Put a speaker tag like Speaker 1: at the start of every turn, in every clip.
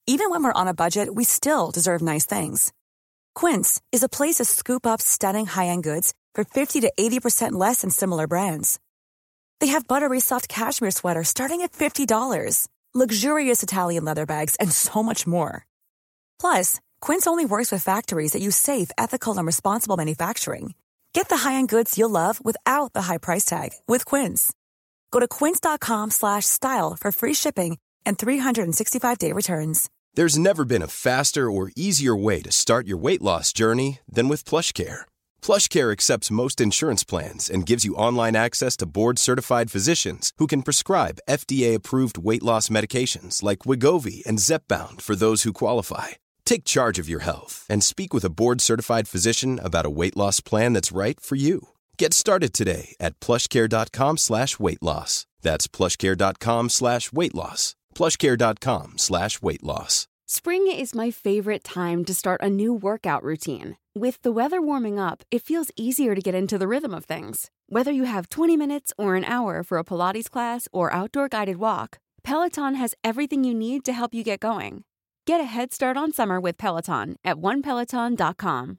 Speaker 1: Even when we're on a budget, we still deserve nice things. Quince is a place to scoop up stunning high-end goods for 50 to 80% less than similar brands. They have buttery soft cashmere sweaters starting at $50, luxurious Italian leather bags, and so much more. Plus, Quince only works with factories that use safe, ethical, and responsible manufacturing. Get the high-end goods you'll love without the high price tag with Quince. Go to quince.com/style for free shipping and 365-day returns.
Speaker 2: There's never been a faster or easier way to start your weight loss journey than with PlushCare. PlushCare accepts most insurance plans and gives you online access to board-certified physicians who can prescribe FDA-approved weight loss medications like Wegovy and Zepbound for those who qualify. Take charge of your health and speak with a board-certified physician about a weight loss plan that's right for you. Get started today at plushcare.com/weight-loss. That's plushcare.com/weight-loss. plushcare.com/weight-loss.
Speaker 3: Spring is my favorite time to start a new workout routine. With the weather warming up, it feels easier to get into the rhythm of things. Whether you have 20 minutes or an hour for a Pilates class or outdoor guided walk, Peloton has everything you need to help you get going. Get a head start on summer with Peloton at onepeloton.com.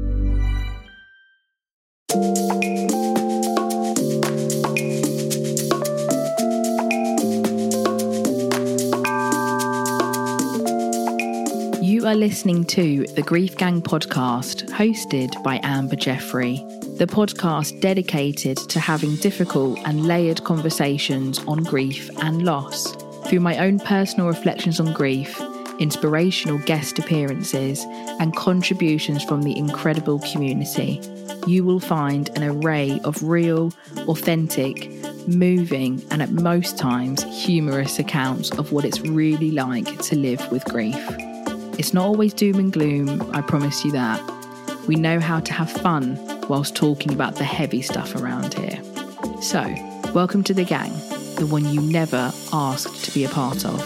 Speaker 4: You are listening to the Grief Gang podcast, hosted by Amber Jeffrey, the podcast dedicated to having difficult and layered conversations on grief and loss. Through my own personal reflections on grief, inspirational guest appearances, and contributions from the incredible community, you will find an array of real, authentic, moving, and at most times humorous accounts of what it's really like to live with grief. It's not always doom and gloom, I promise you that. We know how to have fun whilst talking about the heavy stuff around here. So, welcome to the gang, the one you never asked to be a part of.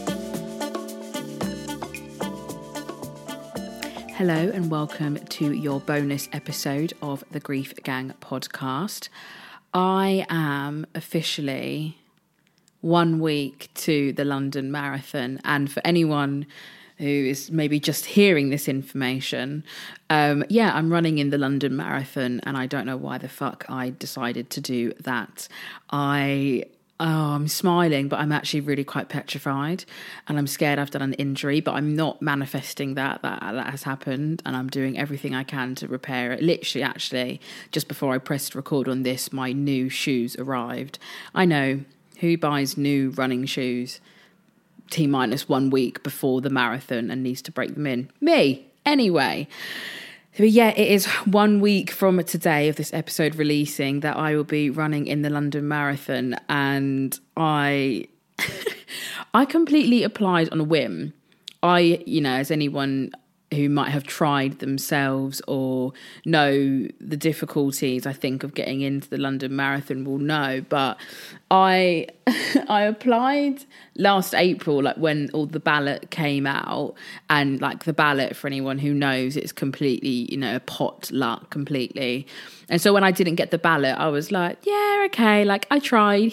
Speaker 4: Hello and welcome to your bonus episode of the Grief Gang podcast. I am officially 1 week to the London Marathon, and for anyone who is maybe just hearing this information, I'm running in the London Marathon, and I don't know why the fuck I decided to do that. I'm smiling, but I'm actually really quite petrified, and I'm scared I've done an injury, but I'm not manifesting that has happened, and I'm doing everything I can to repair it. Literally, actually, just before I pressed record on this, my new shoes arrived. I know, who buys new running shoes T-minus 1 week before the marathon and needs to break them in? Me, anyway. But yeah, it is 1 week from today of this episode releasing that I will be running in the London Marathon, and I completely applied on a whim. As anyone who might have tried themselves or know the difficulties, I think, of getting into the London Marathon will know, but I applied last April, like when all the ballot came out, and like the ballot, for anyone who knows, it's completely, a pot luck completely. And so when I didn't get the ballot, I was like, yeah, okay, like I tried,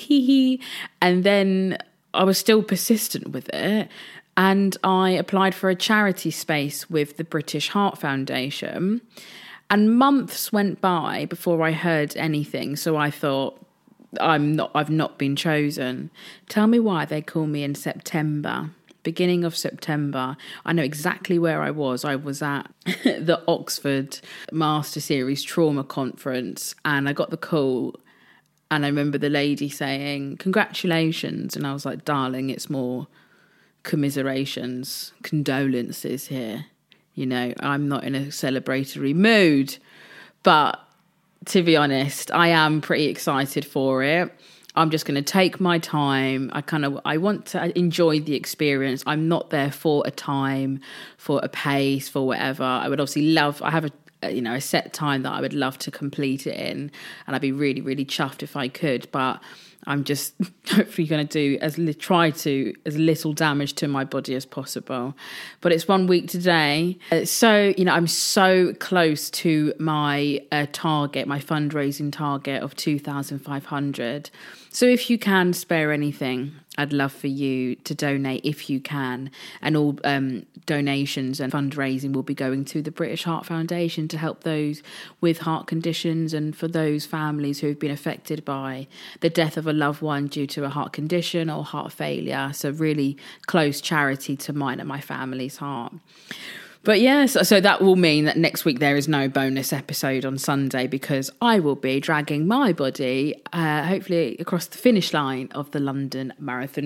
Speaker 4: and then I was still persistent with it. And I applied for a charity space with the British Heart Foundation, and months went by before I heard anything. So I thought, I've not been chosen. Tell me why they call me in September, beginning of September. I know exactly where I was. I was at the Oxford Master Series Trauma Conference, and I got the call. And I remember the lady saying, congratulations. And I was like, darling, it's more commiserations, condolences here. I'm not in a celebratory mood, but to be honest, I am pretty excited for it. I'm just going to take my time. I want to enjoy the experience. I'm not there for a time, for a pace, for whatever. I would obviously I have a set time that I would love to complete it in, and I'd be really, really chuffed if I could, but I'm just hopefully going to do try to as little damage to my body as possible. But it's 1 week today. So, I'm so close to my target, my fundraising target of 2,500. So if you can spare anything, I'd love for you to donate if you can. And all donations and fundraising will be going to the British Heart Foundation to help those with heart conditions and for those families who have been affected by the death of a loved one due to a heart condition or heart failure. So really close charity to mine and my family's heart. But yes, so that will mean that next week there is no bonus episode on Sunday because I will be dragging my body, hopefully across the finish line of the London Marathon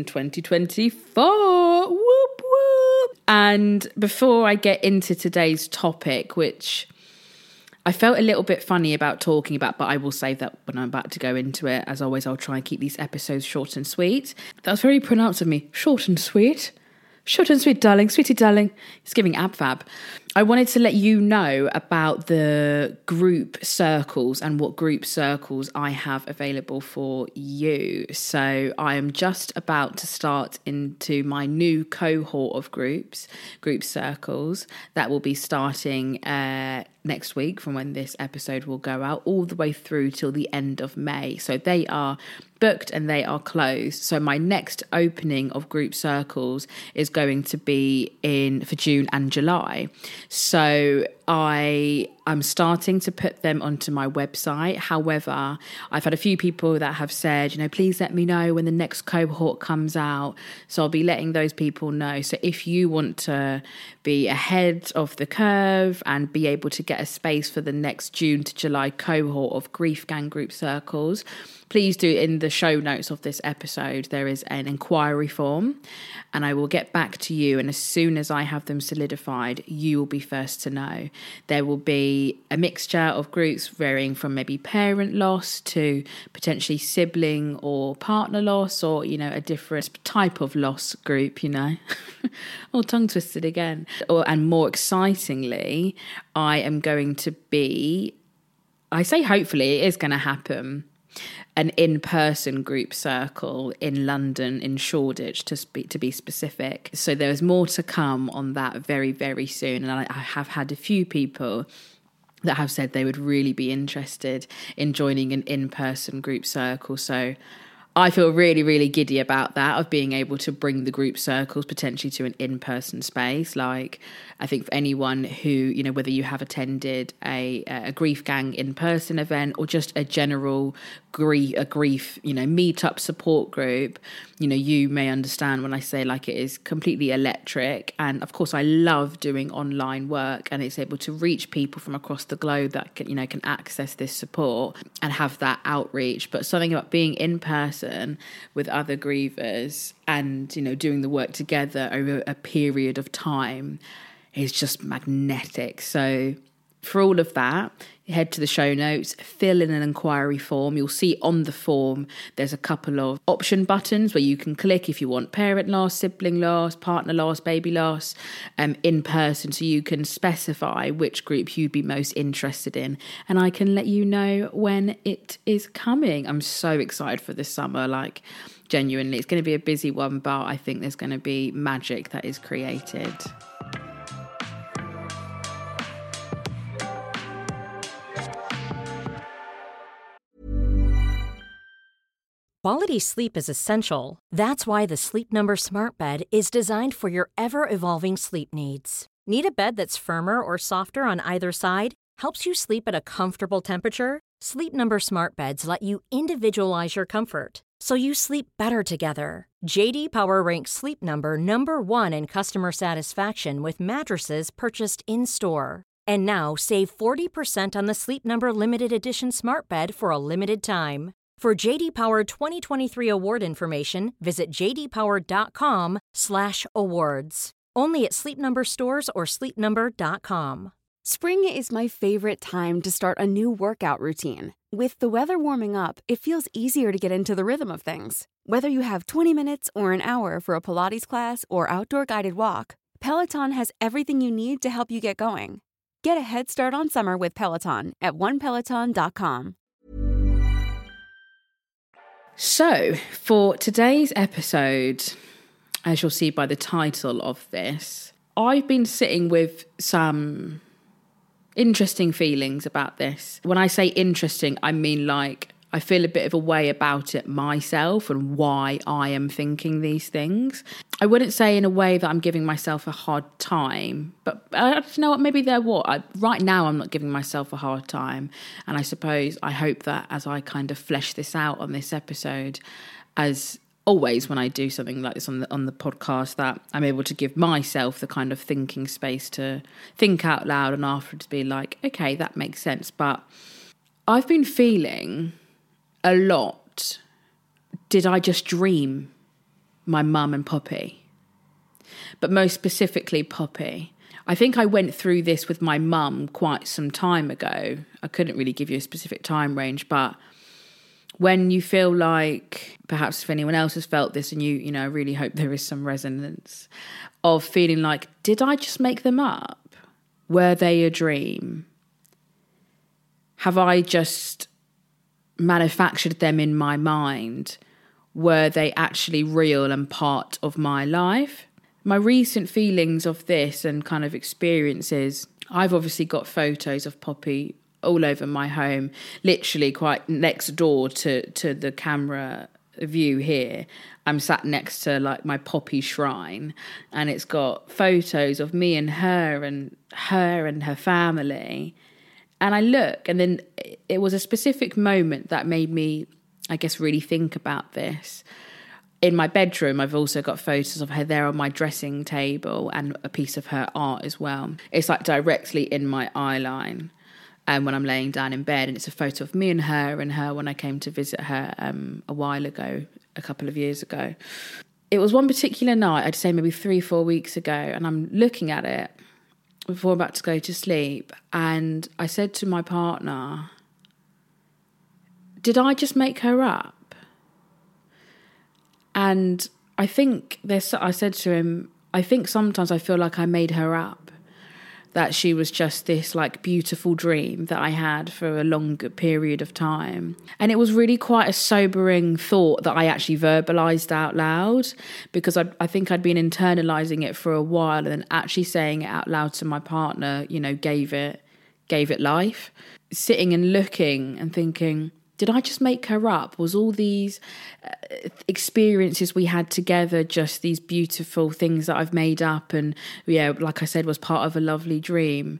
Speaker 4: 2024. Whoop, whoop. And before I get into today's topic, which I felt a little bit funny about talking about, but I will save that when I'm about to go into it. As always, I'll try and keep these episodes short and sweet. That was very pronounced of me. Short and sweet. Short and sweet, darling, sweetie, darling. It's giving ab-fab. I wanted to let you know about the group circles and what group circles I have available for you. So I am just about to start into my new cohort of group circles that will be starting next week from when this episode will go out all the way through till the end of May. So they are booked and they are closed. So my next opening of group circles is going to be for June and July. So I'm starting to put them onto my website. However, I've had a few people that have said, please let me know when the next cohort comes out. So I'll be letting those people know. So if you want to be ahead of the curve and be able to get a space for the next June to July cohort of Grief Gang group circles, please do. In the show notes of this episode, there is an inquiry form and I will get back to you. And as soon as I have them solidified, you will be first to know. There will be a mixture of groups varying from maybe parent loss to potentially sibling or partner loss or, a different type of loss group, or tongue twisted again. And more excitingly, I am going to be, I say hopefully it is going to happen, an in-person group circle in London, in Shoreditch, to be specific. So there's more to come on that very, very soon. And I have had a few people that have said they would really be interested in joining an in-person group circle. So I feel really, really giddy about that, of being able to bring the group circles potentially to an in-person space. Like, I think for anyone who, whether you have attended a Grief Gang in-person event or just a general grief, meet-up support group, you may understand when I say like it is completely electric. And of course, I love doing online work and it's able to reach people from across the globe that can access this support and have that outreach. But something about being in person with other grievers and, doing the work together over a period of time is just magnetic. So for all of that, head to the show notes, fill in an inquiry form. You'll see on the form there's a couple of option buttons where you can click if you want parent loss, sibling loss, partner loss, baby loss, in person, so you can specify which group you'd be most interested in. And I can let you know when it is coming. I'm so excited for this summer, like genuinely. It's going to be a busy one, but I think there's going to be magic that is created.
Speaker 5: Quality sleep is essential. That's why the Sleep Number Smart Bed is designed for your ever-evolving sleep needs. Need a bed that's firmer or softer on either side? Helps you sleep at a comfortable temperature? Sleep Number Smart Beds let you individualize your comfort, so you sleep better together. J.D. Power ranks Sleep Number number 1 in customer satisfaction with mattresses purchased in-store. And now, save 40% on the Sleep Number Limited Edition Smart Bed for a limited time. For J.D. Power 2023 award information, visit jdpower.com/awards. Only at Sleep Number stores or sleepnumber.com.
Speaker 3: Spring is my favorite time to start a new workout routine. With the weather warming up, it feels easier to get into the rhythm of things. Whether you have 20 minutes or an hour for a Pilates class or outdoor guided walk, Peloton has everything you need to help you get going. Get a head start on summer with Peloton at onepeloton.com.
Speaker 4: So, for today's episode, as you'll see by the title of this, I've been sitting with some interesting feelings about this. When I say interesting, I mean like I feel a bit of a way about it myself and why I am thinking these things. I wouldn't say in a way that I'm giving myself a hard time, but you know what, maybe right now I'm not giving myself a hard time. And I hope that as I kind of flesh this out on this episode, as always when I do something like this on the podcast, that I'm able to give myself the kind of thinking space to think out loud and afterwards be like, okay, that makes sense. But I've been feeling a lot, did I just dream my mum and Poppy? But most specifically Poppy. I think I went through this with my mum quite some time ago. I couldn't really give you a specific time range, but when you feel like, perhaps if anyone else has felt this, and you know, I really hope there is some resonance of feeling like, did I just make them up? Were they a dream? Have I just manufactured them in my mind? Were they actually real and part of my life? My recent feelings of this and kind of experiences, I've obviously got photos of Poppy all over my home, literally quite next door to the camera view here. I'm sat next to like my Poppy shrine, and it's got photos of me and her family. And I look, and then it was a specific moment that made me, I guess, really think about this. In my bedroom, I've also got photos of her there on my dressing table and a piece of her art as well. It's like directly in my eye line when I'm laying down in bed. And it's a photo of me and her when I came to visit her a while ago, a couple of years ago. It was one particular night, I'd say maybe 3-4 weeks ago, and I'm looking at it before I'm about to go to sleep, and I said to my partner, did I just make her up? And I said to him, I think sometimes I feel like I made her up, that she was just this like beautiful dream that I had for a longer period of time. And it was really quite a sobering thought that I actually verbalized out loud, because I think I'd been internalizing it for a while, and then actually saying it out loud to my partner, you know, gave it life. Sitting and looking and thinking, did I just make her up? Was all these experiences we had together just these beautiful things that I've made up? And yeah, like I said, was part of a lovely dream.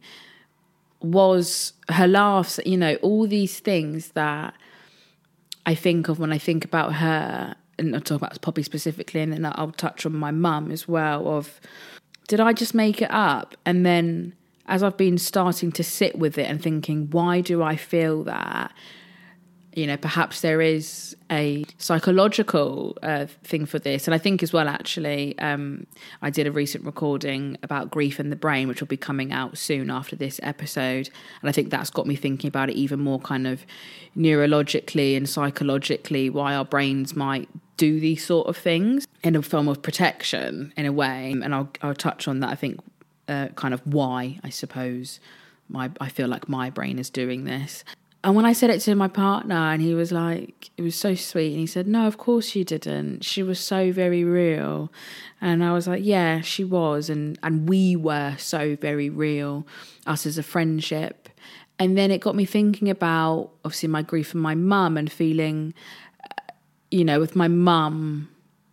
Speaker 4: Was her laughs, you know, all these things that I think of when I think about her, and I'll talk about Poppy specifically, and then I'll touch on my mum as well, of did I just make it up? And then as I've been starting to sit with it and thinking, why do I feel that? You know, perhaps there is a psychological thing for this. And I think as well, actually, I did a recent recording about grief and the brain, which will be coming out soon after this episode. And I think that's got me thinking about it even more kind of neurologically and psychologically, why our brains might do these sort of things in a form of protection in a way. And I'll touch on that, I think, kind of why, I suppose, I feel like my brain is doing this. And when I said it to my partner, and he was like, it was so sweet. And he said, no, of course you didn't. She was so very real. And I was like, yeah, she was. And we were so very real, us as a friendship. And then it got me thinking about, obviously, my grief for my mum, and feeling, you know, with my mum,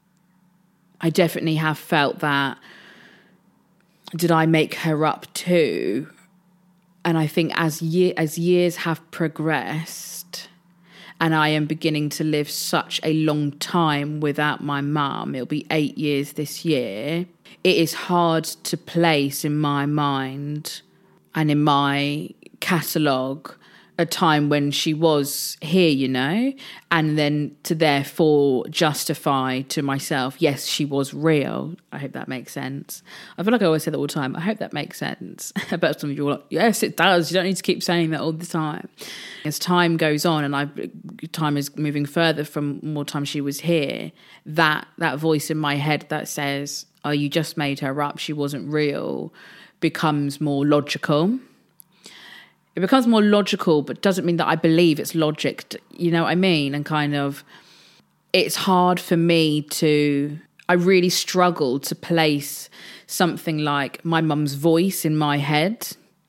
Speaker 4: I definitely have felt that, did I make her up too? And I think as years have progressed, and I am beginning to live such a long time without my mum, it'll be 8 years this year, it is hard to place in my mind and in my catalogue a time when she was here, you know, and then to therefore justify to myself, yes, she was real. I hope that makes sense. I feel like I always say that all the time. I hope that makes sense. But some of you are like, yes, it does. You don't need to keep saying that all the time. As time goes on and time is moving further from more time she was here, that voice in my head that says, oh, you just made her up, she wasn't real, becomes more logical. It becomes more logical, but doesn't mean that I believe it's logic, you know what I mean? And kind of, it's hard for me I really struggle to place something like my mum's voice in my head.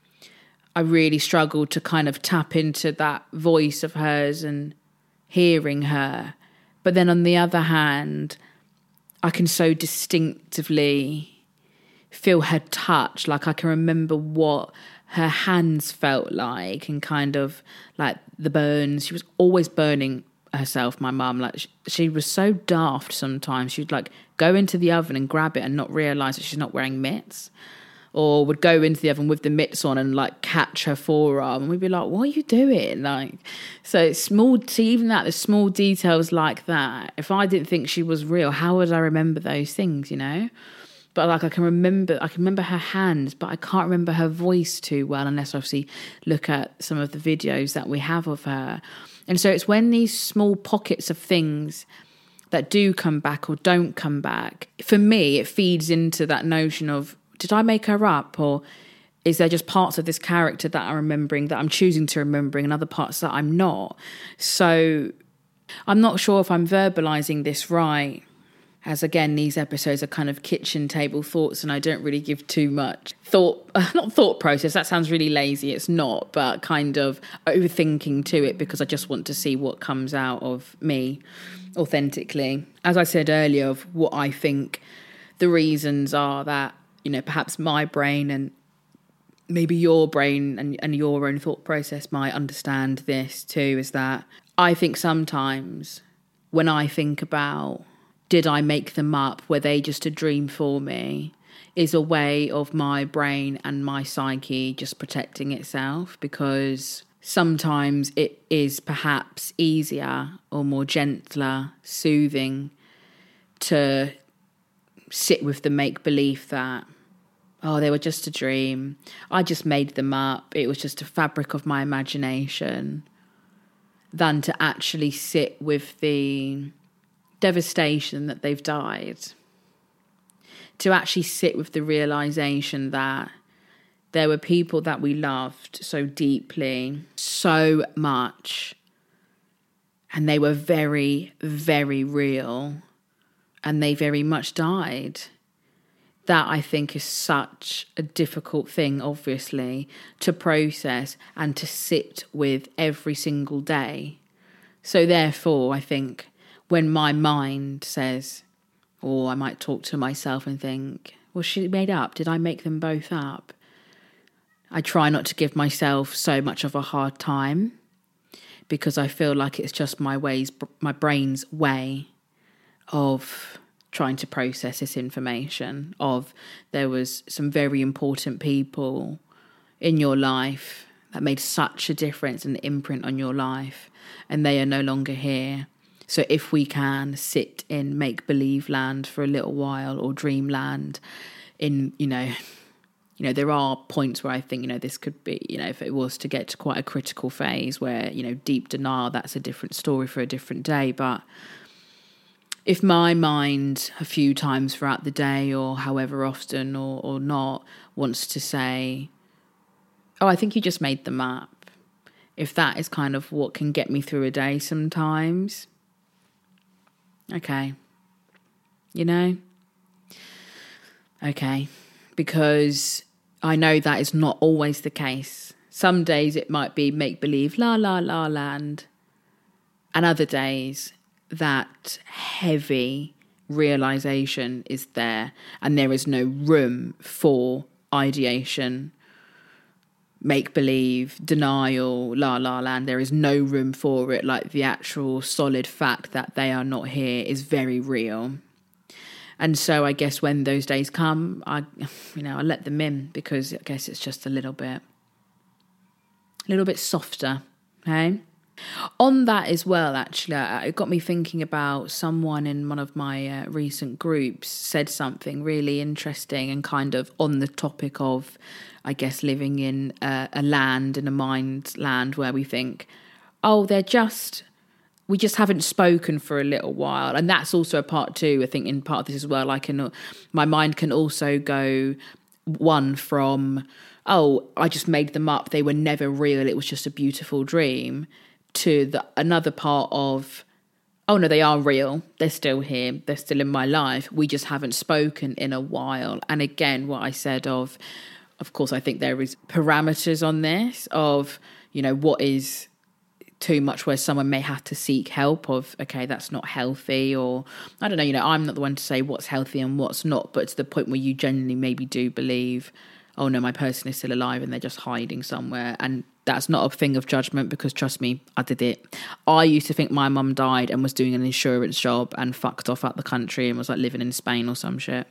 Speaker 4: I really struggle to kind of tap into that voice of hers and hearing her. But then on the other hand, I can so distinctively feel her touch. Like I can remember what her hands felt like and kind of like the burns. She was always burning herself, my mum. Like she was so daft sometimes. She'd like go into the oven and grab it and not realise that she's not wearing mitts. Or would go into the oven with the mitts on and like catch her forearm, and we'd be like, "What are you doing?" Like, so it's small. See, even that, the small details like that. If I didn't think she was real, how would I remember those things? You know. But like I can remember her hands, but I can't remember her voice too well unless obviously look at some of the videos that we have of her. And so it's when these small pockets of things that do come back or don't come back, for me, it feeds into that notion of, did I make her up, or is there just parts of this character that I'm remembering, that I'm choosing to remembering, and other parts that I'm not? So I'm not sure if I'm verbalising this right, as again, these episodes are kind of kitchen table thoughts and I don't really give too much not thought process, that sounds really lazy, it's not, but kind of overthinking to it because I just want to see what comes out of me authentically. As I said earlier, of what I think the reasons are that, you know, perhaps my brain and maybe your brain and your own thought process might understand this too, is that I think sometimes when I think about, did I make them up, were they just a dream for me, is a way of my brain and my psyche just protecting itself, because sometimes it is perhaps easier or more gentler, soothing to sit with the make-believe that, oh, they were just a dream. I just made them up. It was just a fabric of my imagination, than to actually sit with the devastation that they've died. To actually sit with the realisation that there were people that we loved so deeply, so much, and they were very, very real, and they very much died. That I think is such a difficult thing, obviously, to process and to sit with every single day. So therefore, I think when my mind says, or I might talk to myself and think, was she made up? Did I make them both up? I try not to give myself so much of a hard time, because I feel like it's just my brain's way of trying to process this information of, there was some very important people in your life that made such a difference and imprint on your life, and they are no longer here. So if we can sit in make-believe land for a little while, or dreamland, in, you know, there are points where I think, this could be, if it was to get to quite a critical phase where, deep denial, that's a different story for a different day. But if my mind a few times throughout the day, or however often or not, wants to say, oh, I think you just made them up, if that is kind of what can get me through a day sometimes, okay, okay, because I know that is not always the case. Some days it might be make-believe, la, la, la land, and other days that heavy realisation is there, and there is no room for ideation, make-believe, denial, la la land. There is no room for it. Like, the actual solid fact that they are not here is very real. And so I guess when those days come, I let them in, because I guess it's just a little bit softer, okay? On that as well, actually, it got me thinking about someone in one of my recent groups said something really interesting, and kind of on the topic of, I guess, living in a land, in a mind land, where we think, oh, we just haven't spoken for a little while. And that's also a part too, I think, in part of this as well. My mind can also go one from, oh, I just made them up, they were never real, it was just a beautiful dream, to another part of, oh no, they are real. They're still here. They're still in my life. We just haven't spoken in a while. And again, what I said of course, I think there is parameters on this of, you know, what is too much where someone may have to seek help of, okay, that's not healthy, or I don't know, you know, I'm not the one to say what's healthy and what's not, but to the point where you genuinely maybe do believe, oh no, my person is still alive and they're just hiding somewhere. And that's not a thing of judgment, because trust me, I did it. I used to think my mum died and was doing an insurance job and fucked off out the country and was like living in Spain or some shit.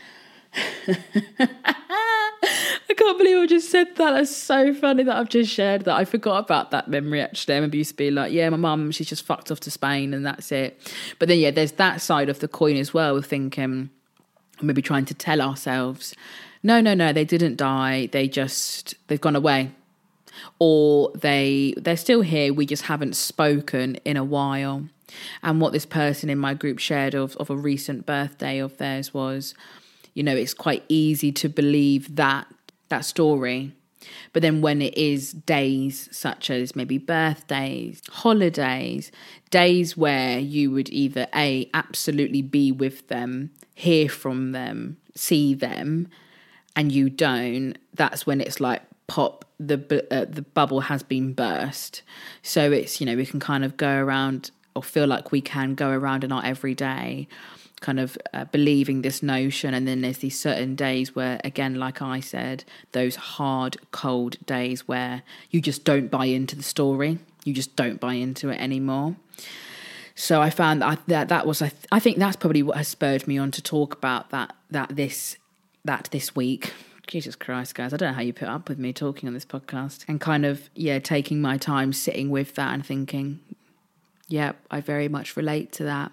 Speaker 4: I can't believe I just said that. That's so funny that I've just shared that. I forgot about that memory, actually. I remember used to be like, yeah, my mum, she's just fucked off to Spain and that's it. But then, yeah, there's that side of the coin as well, with thinking, maybe trying to tell ourselves, no, they didn't die. They've gone away. Or they're still here. We just haven't spoken in a while. And what this person in my group shared of a recent birthday of theirs was, you know, it's quite easy to believe that story. But then when it is days such as maybe birthdays, holidays, days where you would either absolutely be with them, hear from them, see them, and you don't, that's when it's like pop, the bubble has been burst. So it's, you know, we can kind of go around, or feel like we can go around in our everyday kind of believing this notion, and then there's these certain days where, again, like I said, those hard, cold days where you just don't buy into the story, you just don't buy into it anymore. So I found that was, I think that's probably what has spurred me on to talk about that this week. Jesus Christ, guys, I don't know how you put up with me talking on this podcast, and kind of, yeah, taking my time sitting with that and thinking, yeah, I very much relate to that.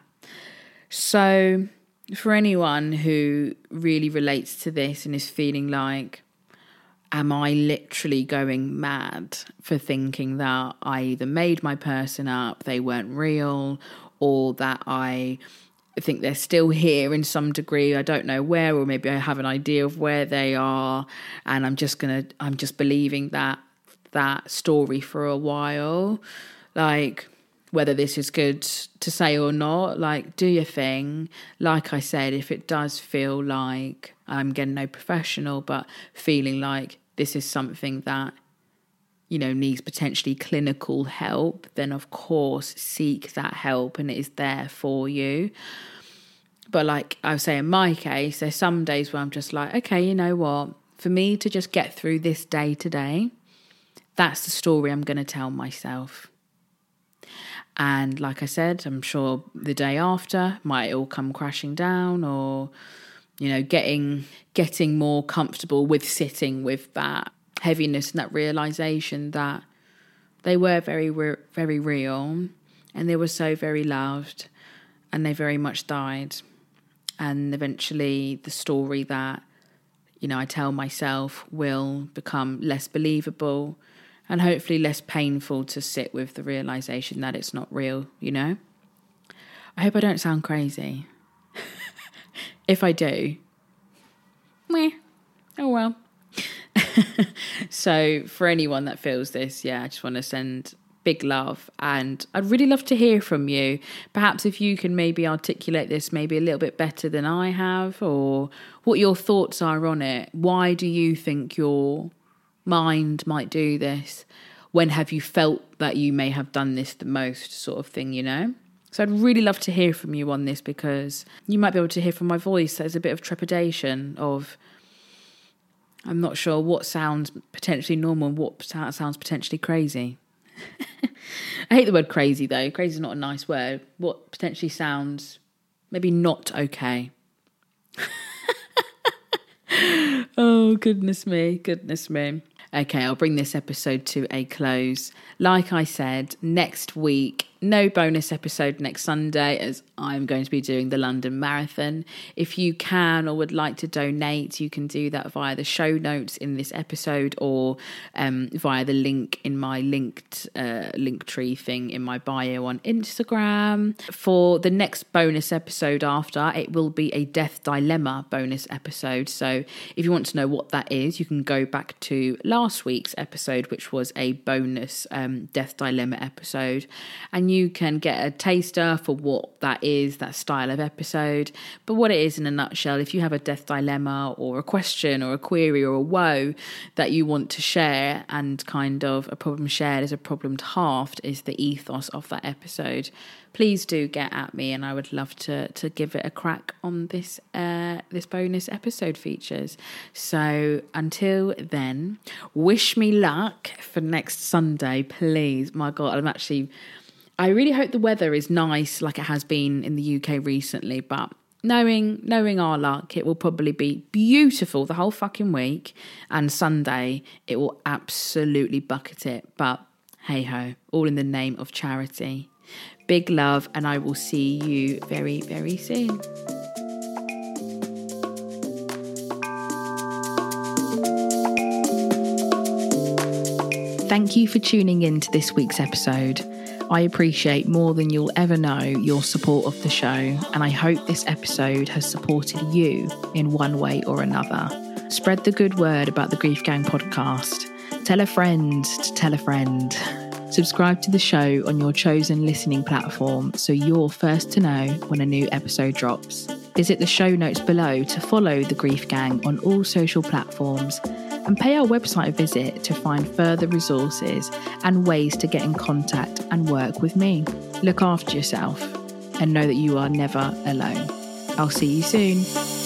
Speaker 4: So for anyone who really relates to this and is feeling like, am I literally going mad for thinking that I either made my person up, they weren't real, or that I think they're still here in some degree, I don't know where, or maybe I have an idea of where they are, and I'm just believing that story for a while, like, whether this is good to say or not, like, do your thing. Like I said, if it does feel like, I'm getting no professional, but feeling like this is something that, you know, needs potentially clinical help, then of course seek that help, and it is there for you. But like I was saying, in my case, there's some days where I'm just like, okay, you know what? For me to just get through this day today, that's the story I'm going to tell myself. And like I said, I'm sure the day after might all come crashing down, or, you know, getting more comfortable with sitting with that heaviness and that realization that they were very, very real, and they were so very loved, and they very much died. And eventually the story that, you know, I tell myself will become less believable, and hopefully less painful to sit with the realization that it's not real, you know? I hope I don't sound crazy. If I do, meh, oh well. So for anyone that feels this, yeah, I just want to send big love, and I'd really love to hear from you. Perhaps if you can maybe articulate this maybe a little bit better than I have, or what your thoughts are on it. Why do you think your mind might do this? When have you felt that you may have done this the most, sort of thing, you know? So I'd really love to hear from you on this, because you might be able to hear from my voice there's a bit of trepidation of, I'm not sure what sounds potentially normal and what sounds potentially crazy. I hate the word crazy though. Crazy is not a nice word. What potentially sounds maybe not okay. Oh, goodness me. Okay, I'll bring this episode to a close. Like I said, next week, no bonus episode next Sunday, as I'm going to be doing the London Marathon. If you can or would like to donate, you can do that via the show notes in this episode, or via the link in my Linktree thing in my bio on Instagram. For the next bonus episode after, it will be a Death Dilemma bonus episode. So if you want to know what that is, you can go back to last week's episode, which was a bonus Death Dilemma episode. And and you can get a taster for what that is, that style of episode. But what it is in a nutshell, if you have a death dilemma or a question or a query or a woe that you want to share, and kind of a problem shared is a problem halved is the ethos of that episode, please do get at me, and I would love to give it a crack on this bonus episode features. So until then, wish me luck for next Sunday, please. My God, I really hope the weather is nice like it has been in the UK recently, but knowing our luck, it will probably be beautiful the whole fucking week, and Sunday it will absolutely bucket it. But hey ho, all in the name of charity. Big love, and I will see you very, very soon. Thank you for tuning in to this week's episode. I appreciate more than you'll ever know your support of the show, and I hope this episode has supported you in one way or another. Spread the good word about the Grief Gang podcast. Tell a friend to tell a friend. Subscribe to the show on your chosen listening platform so you're first to know when a new episode drops. Visit the show notes below to follow the Grief Gang on all social platforms, and pay our website a visit to find further resources and ways to get in contact and work with me. Look after yourself and know that you are never alone. I'll see you soon.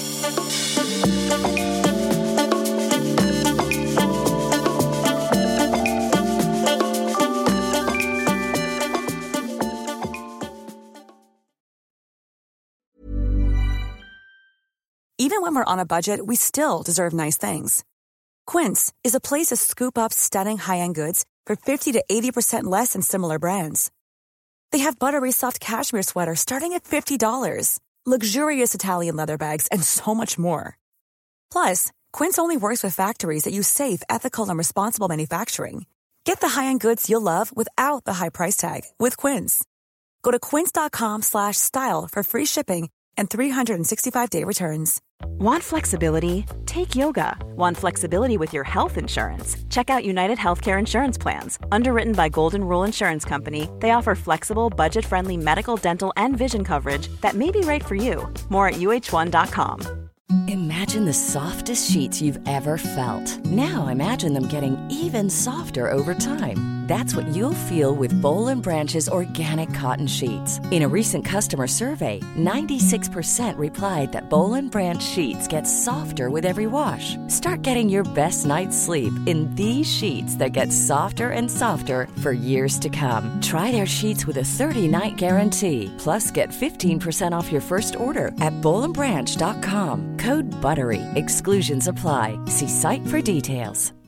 Speaker 1: Even when we're on a budget, we still deserve nice things. Quince is a place to scoop up stunning high-end goods for 50 to 80% less than similar brands. They have buttery soft cashmere sweaters starting at $50, luxurious Italian leather bags, and so much more. Plus, Quince only works with factories that use safe, ethical, and responsible manufacturing. Get the high-end goods you'll love without the high price tag with Quince. Go to quince.com/style for free shipping and 365-day returns.
Speaker 6: Want flexibility? Take yoga. Want flexibility with your health insurance? Check out United Healthcare Insurance Plans. Underwritten by Golden Rule Insurance Company, they offer flexible, budget-friendly medical, dental, and vision coverage that may be right for you. More at UH1.com.
Speaker 7: Imagine the softest sheets you've ever felt. Now imagine them getting even softer over time. That's what you'll feel with Boll & Branch's organic cotton sheets. In a recent customer survey, 96% replied that Boll & Branch sheets get softer with every wash. Start getting your best night's sleep in these sheets that get softer and softer for years to come. Try their sheets with a 30-night guarantee. Plus, get 15% off your first order at bollandbranch.com. Code BUTTERY. Exclusions apply. See site for details.